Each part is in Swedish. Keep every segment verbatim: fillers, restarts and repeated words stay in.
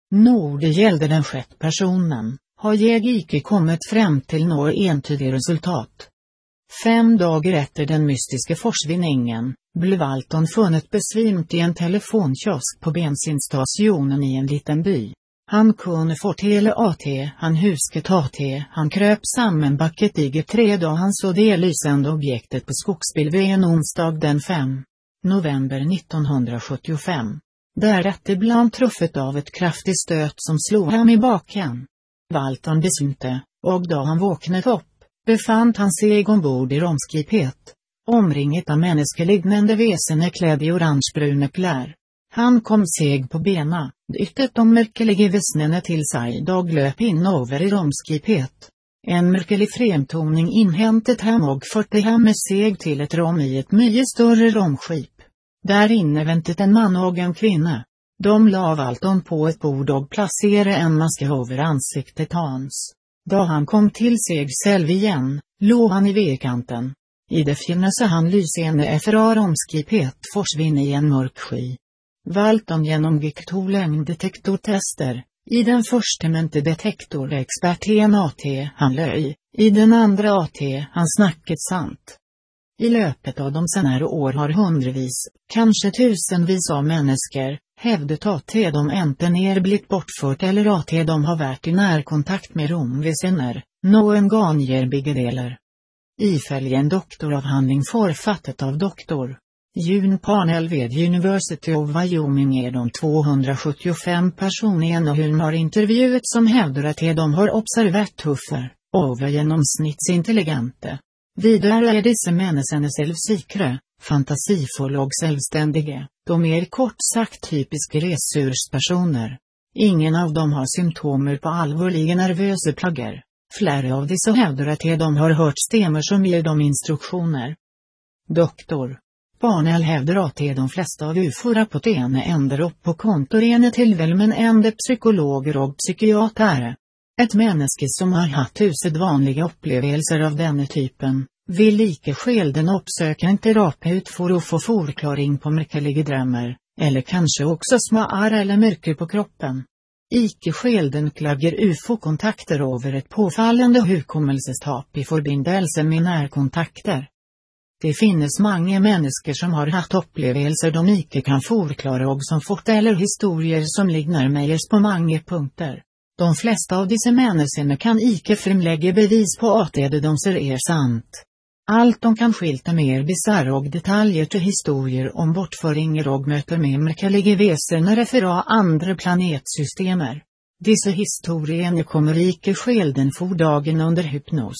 Nå det gällde den sjätte personen, har jag icke kommit fram till några entydiga resultat. Fem dagar efter den mystiska försvinningen, blev Walton funnet besvimt i en telefonkiosk på bensinstationen i en liten by. Han kunde fortelle at han husket at han kröp samman backet i tre då han såg det lysande objektet på skogsbil vid en onsdag den femte november nittonhundrasjuttiofem. Därefter bland truffet av ett kraftigt stöt som slog han i baken. Walton besynte, och då han vaknade upp, befann han sig ombord i romskipet, omringet av människoliknande väsen klädd i orangebruna klär. Han kom seg på bena, dyttet de märkliga väsnene till sig och löp in över i romskipet. En märklig fremtoning inhämtet hem och förde hem med seg till ett rom i ett mycket större romskip. Där inne väntet en man och en kvinna. De la Walton på ett bord och placerade en mask över ansiktet hans. Då han kom till sig själv igen, låg han i vägkanten. I det fjärnaste han lysande efter romskipet försvinna i en mörk sky. Walton genomgick två lögndetektortester. I den första mente detektorexperten at han löj, i den andra at han snacket sant. I löpet av de senare år har hundrevis, kanske tusenvis av människor, hävdat att de enten är blivit bortfört eller att de har varit i närkontakt med romväsener, någon gång ger biggedelar. Ifölj en doktoravhandling författat av doktor June Parnell vid University of Wyoming är de tvåhundrasjuttiofem personer hon har intervjuat som hävdar att de har observerat tuffer, över genomsnittsintelligente. Vidare är dessa människorna självsäkra, fantasifulla och självständiga, de är kort sagt typiska resurspersoner. Ingen av dem har symptomer på allvarliga nervösa plaggar. Flera av dessa hävdar att de har hört stämmor som ger dem instruktioner. Doktor Parnell hävdar att de flesta av U F O-rapporterna ändrar upp på kontorene till väl men enda psykologer och psykiatere. Ett människa som har haft usedvanliga upplevelser av denna typen, vill lika skelden uppsöka en terapeut för att få förklaring på märkliga drömmar, eller kanske också små arr eller mörker på kroppen. Ike skelden klagar U F O-kontakter över ett påfallande hukommelsestap i förbindelse med närkontakter. Det finns många människor som har haft upplevelser de icke kan förklara och som fortäller historier som liknar mejes på många punkter. De flesta av dessa människorna kan icke framlägga bevis på att det de ser är sant. Allt de kan skilta mer bisarra och detaljer till historier om bortföringar och möter med märkliga väsener från andra planetsystemer. Dessa historier kommer icke skelden för dagen under hypnos.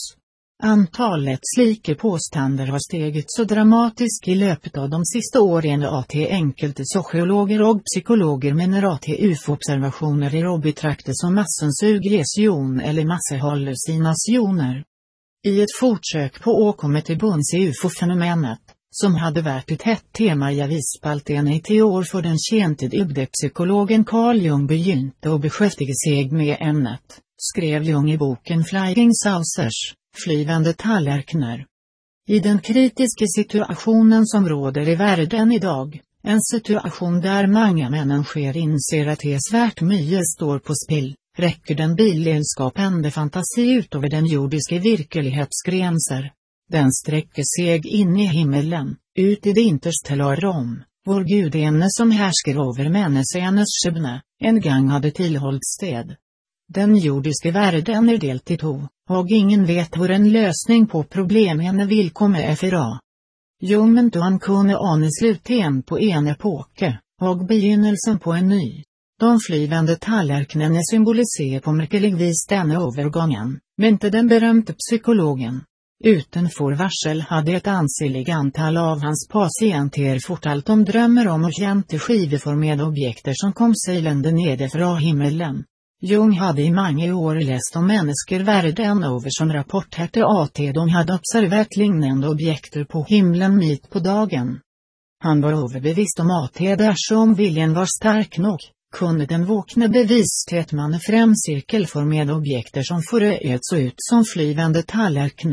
Antalet slike påståenden har stigit så dramatiskt i löpet av de sista åren att enkelte sociologer och psykologer menar att U F O-observationer är att betrakta som massensuggestion eller massehallucinationer. I ett försök på att komma till bunds i U F O-fenomenet, som hade varit ett hett tema i avisspalten i tio år för den kände psykologen Carl Jung begynte och beskäftiga sig med ämnet, skrev Jung i boken Flying Saucers, flyvande tallerknar. I den kritiska situationen som råder i världen idag, en situation där många människor inser att det svärt mycket står på spill, räcker den billenskapande fantasi utöver den jordiska verklighetsgränser. Den sträcker sig in i himmelen, ut i det interstellara rom, vår gudinne som härskar över människornas skebne, en gång hade tillhållit sted. Den jordiska världen är delt i två, och ingen vet hur en lösning på problemen vill komma ifrån. Jung menade han kunde ana sluten på en epoke, och begynnelsen på en ny. De flyvande tallerknarna symboliserar på märklig vis denna övergången, menade den berömte psykologen. Utanför varsel hade ett ansenligt antal av hans patienter fortalt om drömmar om och jämte skiveformade objekter som kom seglande ned från himmelen. Jung hade i många år läst om människor världen över som rapporterade att de hade observerat liknande objekter på himlen mitt på dagen. Han var överbevist om att det som viljan var stark nog, kunde den vakna bevissthet man fram cirkelformade objekter som föröet så ut som flyvande tallerknar,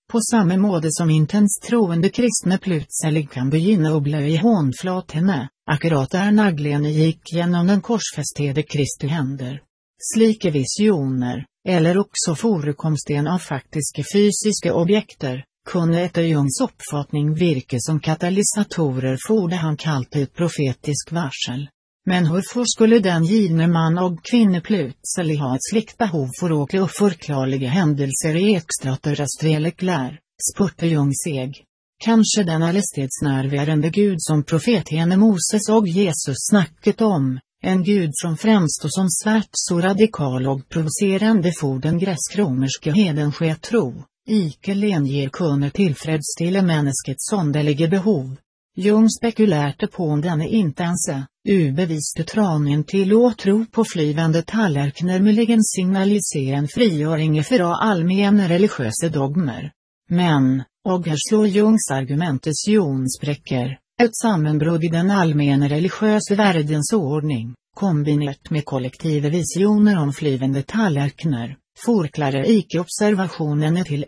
På samma måte som intens troende kristne plutselig kan begynne å blø i håndflatene, akkurat der naglene gikk gjennom den korsfestede Kristi hender. Slike visioner, eller också forekomsten av faktiske fysiske objekter, kunne etter Jungs oppfatning virke som katalysatorer for det han kalte et profetisk varsel. Men hvorfor skulle den givne mann og kvinne plutselig ha et slikt behov for å kle og forklarlige hendelser i ekstraterrestrielle klær, spurte Jung seg. Kanskje den allestedsnærværende Gud som profetene Moses og Jesus snakket om, en Gud som fremstod som svært så radikal og provoserende for den gresk-romerske hedensje tro, ikke lenjer kunne tilfredsstille menneskets åndelige behov. Jung spekulerte på om denne intense, ubeviste traningen til å tro på flyvende tallerkener muligen signalisere en frigjøring fra allmenne religiøse dogmer. Men, og her slår Jungs argumentasjon sprekker, et sammenbrudd i den allmenne religiøse verdensordning, kombinert med kollektive visioner om flyvende tallerkener, forklarer ikke observasjonene til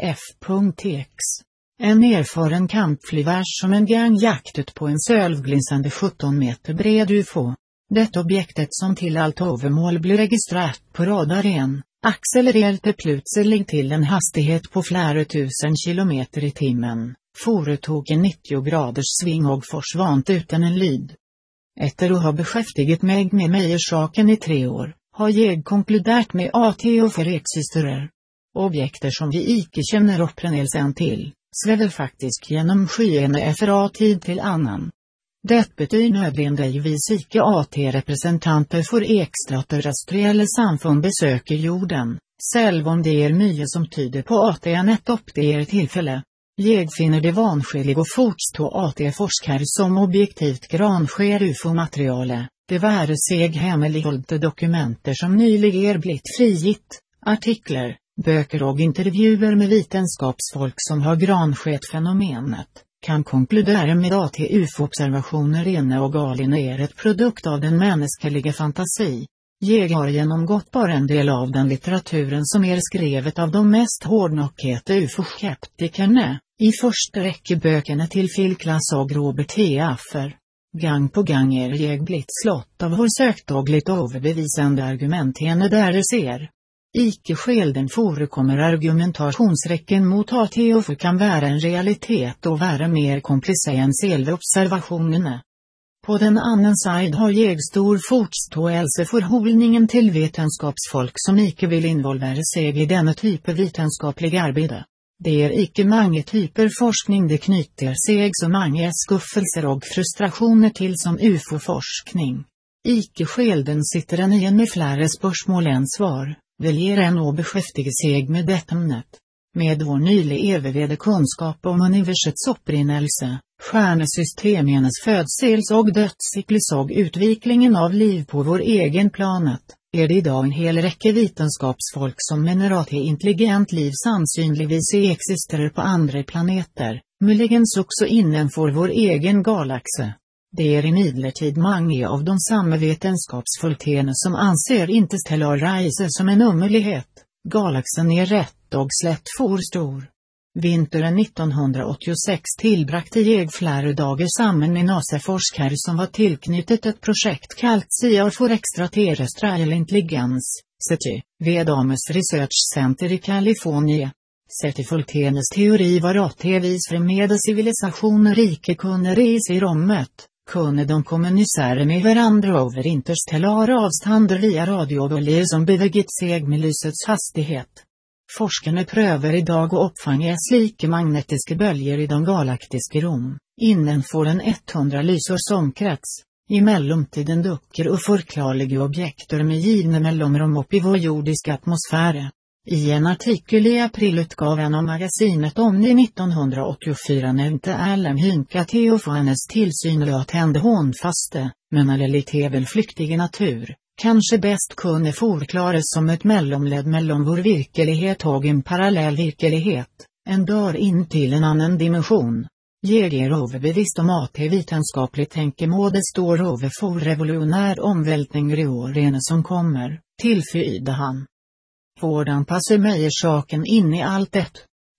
F.X. En erfaren kampflyvær som en gang jaktet på en sølvglinsende sjutton meter bred U F O. Dette objektet som til alt overmål ble registrert på radaren, akselererte plutselig til en hastighet på flere tusen kilometer i timen, foretok en nittio graders sving og forsvant uten en lyd. Etter å ha beskjeftiget meg med meiersaken i tre år, har jeg konkludert med at teofer eksisterer. Objekter som vi ikke kjenner opprinnelsen til, svever faktisk gjennom skyene fra tid til annen. Det betyr nødvendigvis ikke at representanter for ekstraterrestrielle samfunn besøker jorden, selv om det er mye som tyder på at det er nettopp det er tilfelle. Jeg finner det vanskelig å forstå at det forskere som objektivt gransker U F O-materiale, det være seg hemmeligholdte dokumenter som nylig er blitt frigitt, artikler, bøker og intervjuer med vitenskapsfolk som har granskjert fenomenet, kan konkludere med at U F O-observasjoner ene og alene er et produkt av den menneskelige fantasi. Jeg har gjennomgått bare en del av den litteraturen som er skrevet av de mest hårdnokkete U F O-skeptikerne, i første rekke bøkene til Phil Klass og Robert T. Affer. Gang på gang er jeg blitt slått av hvor søkt og litt overbevisende argumentene deres er. Ikke sjelden forekommer argumentasjonsrekken mot at teofer kan være en realitet og være mer komplisert enn selve observasjonene. På den annen side har jeg stor forståelse for holdningen til vitenskapsfolk som ikke vil involvere seg i denne type vitenskapelig arbeid. Det er ikke mange typer forskning det knytter seg så mange skuffelser og frustrasjoner til som U F O-forskning. Ikke sjelden sitter en igjen med flere spørsmål enn svar, velger en å beskjeftige seg med dette emnet. Med vår nylig evigvede kunnskap om universets opprinnelse, stjernesystemenes fødsels- og dødssyklus og utviklingen av liv på vår egen planet, er det i dag en hel rekke vitenskapsfolk som mener at intelligent liv sannsynligvis eksisterer på andre planeter, muligens også innenfor vår egen galakse. Det er imidlertid mange av de samme vitenskapsfolkene som anser interstellar reise som en umulighet. Galaksen er rett og slett for stor. Vinteren nittonhundraåttiosex tilbrakte jeg flere dager sammen med NASA-forskere som var tilknyttet et prosjekt kalt C I A for Extraterrestrial Intelligence, C E T I, ved Ames Research Center i California. C E T I-folkenes teori var at vis fremmede sivilisasjoner ikke kunne reise i rommet, kunne de kommunisere med hverandre over interstellare avstander via radiobølger som beveget seg med lysets hastighet. Forskerne prøver i dag å oppfange slike magnetiske bølger i de galaktiske rom, innenfor en hundre lysårs omkrets. I mellomtiden dukker uforklarlige objekter med givne mellomrom opp i vår jordiske atmosfære. I en artikkel i aprilutgaven av magasinet Omni nittonhundraåttiofyra nevnte Alan Hinck at teofanes tilsynelatende håndfaste, men relativt flyktige natur, kanskje best kunne forklares som et mellomledd mellom vår virkelighet og en parallell virkelighet, en dør inn til en annen dimensjon. Jeg er overbevist om at det vitenskapelig tenkemåte står overfor revolusjonær omveltninger i årene som kommer, tilføyde han. Hvordan passer meiersaken inn i alt dette?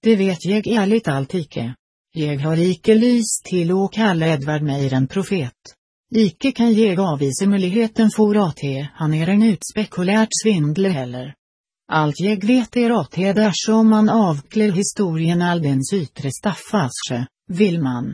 Det vet jag ärligt allt icke. Jag har icke lyst till att kalla Edvard Meijer en profet. Icke kan jag avvisa möjligheten för att han är en utspekulärt svindler heller. Allt jag vet är att det är som man avklär historien all dens yttre staffasche, vill man.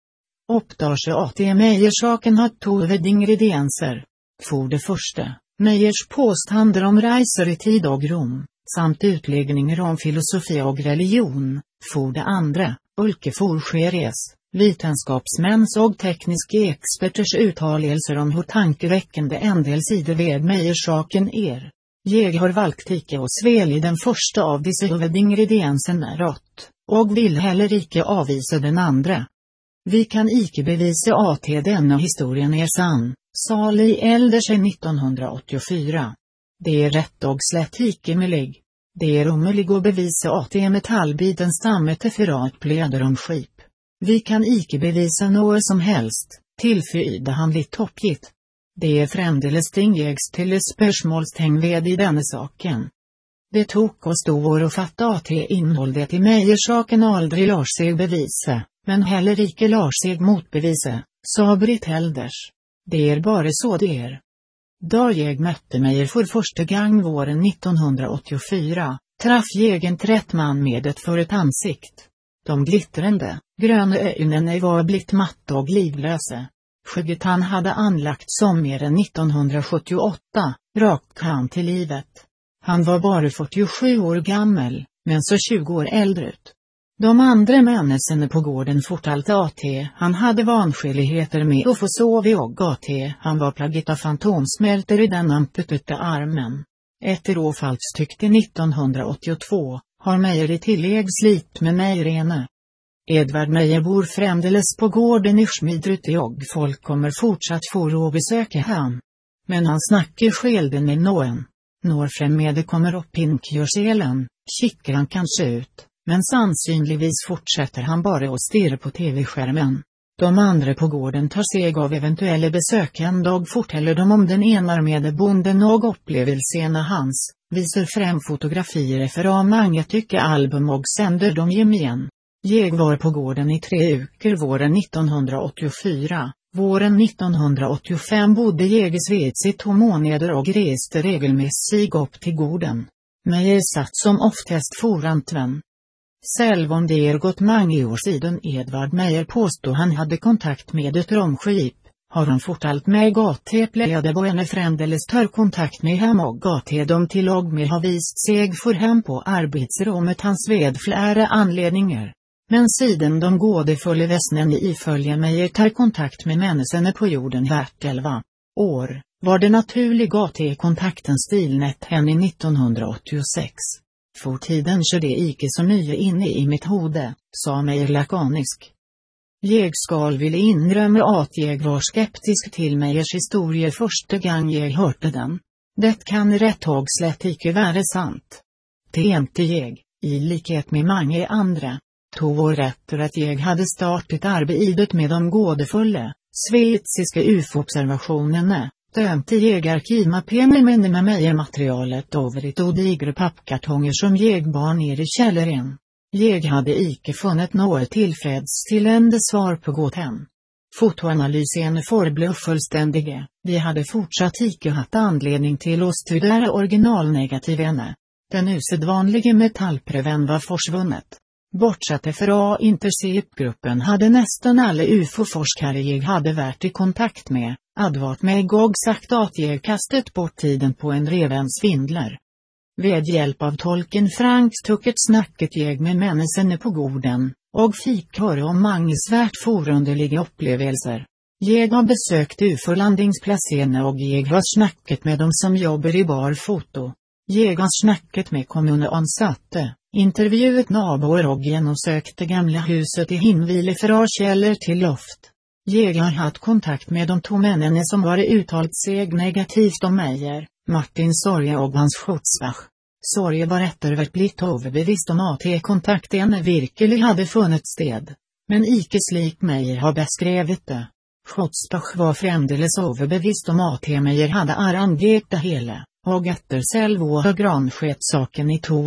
Upptar sig att det Meijer-saken har två huvudingredienser. För det första, Meijers påståenden om resor i tid och rum, samt utläggningar om filosofi och religion. För det andra, Ulke Forscheres, vetenskapsmäns och tekniska experters uttalelser om hur tankeväckande en del sidor vid Meijer-saken är. Jag har valt icke och svälj den första av dessa huvudingredienserna rått, och vill heller icke avvisa den andra. Vi kan icke bevisa att denna historien är sann, sa Li Eldersjö nittonhundraåttiofyra. Det är rätt och slätt icke möjlig. Det är omöjligt att bevisa att det är metallbiten stammete för att blöder om skip. Vi kan icke bevisa något som helst, tillföjde han lite toppgitt. Det är främdeles tingjägs till ett spörsmålstäng ved i denna saken. Det tog oss då år att fatta att det innehållet i Meijer-saken aldrig lär sig bevisa, men heller icke lär sig motbevisa, sa Britt Elders. Det är bara så det är. Då jag mötte Meijer för första gång våren nittonhundraåttiofyra, traff jag en trött man med ett för ett ansikt. De glittrande, gröna ögonen var blitt matta och livlösa. Skygget han hade anlagt sommaren nittonhundrasjuttioåtta, rak han till livet. Han var bara fyrtiosju år gammal, men så tjugo år äldre ut. De andra människorna på gården fortalte att han hade vanskilligheter med att få sova och att han var plagget av fantomsmälter i den ampututta armen. Efter åfallstyckte nittonhundraåttiotvå har Meijer i tillägg slit med Meijrene. Edvard Meijer bor främdeles på gården i Smidrute och folk kommer fortsatt för att besöka han. Men han snackar skilden med någon. Når främmede kommer upp inkjörselen, kickar han kanske ut, men sannolikt fortsätter han bara att stirra på tv-skärmen. De andra på gården tar sig av eventuella besök en dag fortäller de om den enarmede bonden och upplevelserna hans, visar fram fotografier för många tycke album och sänder dem hem igen. Jag var på gården i tre veckor våren nittonhundraåttiofyra, våren nittonhundraåttiofem bodde jag i Schweiz i två månader och reste regelmässigt upp till gården. Meijer satt som oftast forantven. Själv om det är gått många år sedan Edvard Meijer påstod han hade kontakt med ett romskip, har han fortalt mig att plöjade och en främdeles tar kontakt med hem och att de till och med har vist sig för hem på arbetsrummet hans ved flera anledningar. Men siden de gåde följer väsnen i följe Meijer tar kontakt med människorna på jorden värt elva år, var det naturligt att det kontakten stilnät henne nittonhundraåttiosex. För tiden så det icke så nya inne i mitt hode, sa Meijer lakonisk. Jag skall ville inrömma att jag var skeptisk till Meijers historier första gång jag hörde den. Det kan rätt och slätt icke vara sant. Det är inte jag, i likhet med många andra. Två år efter att jag hade startat arbetet med de gådefulla, sveitsiska U F O-observationerna, dömte jag arkivmappen med med Meijer-materialet över ett odigre pappkartonger som jag bar ner i källaren. Jag hade icke funnit något tillfredsställande svar på gåtan. Fotoanalysen förblev fullständiga, vi hade fortsatt icke haft anledning till att studera originalnegativerna. Den usedvanliga metallpreven var försvunnet. Bortsatt från Intercept-gruppen hade nästan alla U F O-forskare jag hade varit i kontakt med, advart mig och sagt att jag kastat bort tiden på en reven svindlar. Ved hjälp av tolken Frank Tuckert snacket jag med människorna på gården, och fick höra om mångsvärt förunderliga upplevelser. Jag har besökt U F O-landingsplatserna och jag har snackat med dem som jobbar i barfoto. Jag har snackat med kommunansatte, intervjuet nabor och genomsökt det gamla huset i Hinvile från källor till loft. Jag har haft kontakt med de två männen som var uttalt sig negativt om Meijer, Martin Sorge och Hans Schutzbach. Sorge var eftervärt blivit överbevisst om att kontakten virkelig hade funnits sted, men icke slik Meijer har beskrivit det. Schutzbach var främdeles överbevisst om att Meijer hade arrangerat det hela, och efter själv och gransket saken i två år,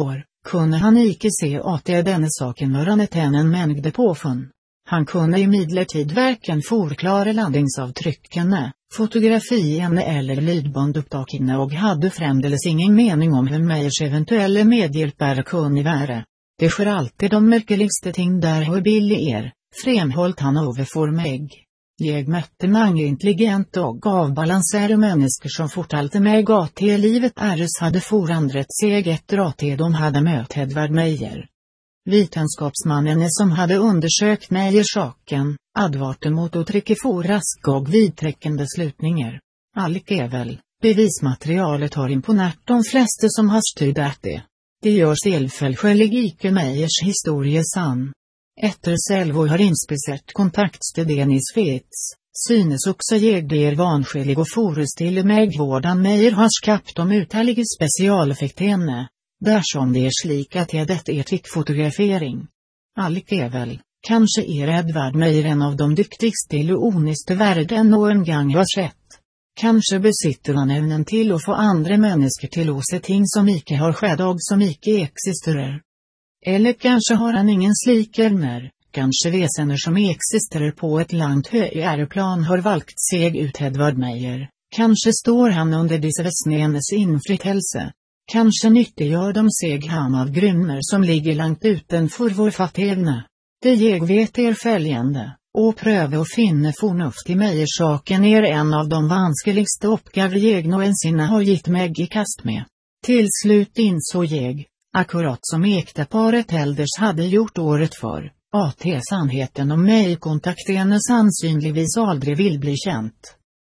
kunde han icke se att det denne saken var annat än en mängd påfunn. Han kunde emellertid varken förklara laddningsavtryckene, fotografiene eller lydbandupptakene och hade framdeles ingen mening om hur Meyers eventuella medhjälpare kunde vara. Det sker alltid de märkligaste ting där hur billig er, framhållt han överfor mig. Jag mötte många intelligent och avbalanserade människor som fortalte mig att i livet äres hade förandrat sig efter att de hade mött Edvard Meyer. Vetenskapsmannen som hade undersökt Meyer-saken, advarte mot att trycka för raska och vidträckande slutningar. Allikevel, bevismaterialet har imponerat de flesta som har studerat det. Det gör självfällig icke Meyers historia sann. Efter själva har inspicert kontaktstudien i Schweiz, synes också jag det är vanskillig och förestille mig hvordan Meyer har skapt de uttalige specialeffektene, där som det är slik att jag det är trickfotografering. Allikevel, kanske är Edvard Meyer en av de dyktigaste illusionister världen någon gång har sett. Kanske besitter han evnen till att få andra människor till att se ting som icke har skett och som icke existerar. Eller kanske har han ingen slik evner, kanske väsener som existerar på ett långt högre plan har valt sig ut Edvard Meyer, kanske står han under dessa väsnenes inflytelse, kanske nyttiggör de sig han av grymmer som ligger långt utanför vår fattevne. Det jag vet är följande, och pröva att finna förnuft i Meyer-saken är en av de vanskeligaste uppgifter jag någonsin har gett mig i kast med. Till slut insåg jag, akkurat som äktaparet Elders hade gjort året för, att sannheten om Meyer-kontakterna sannolikt aldrig vill bli känt.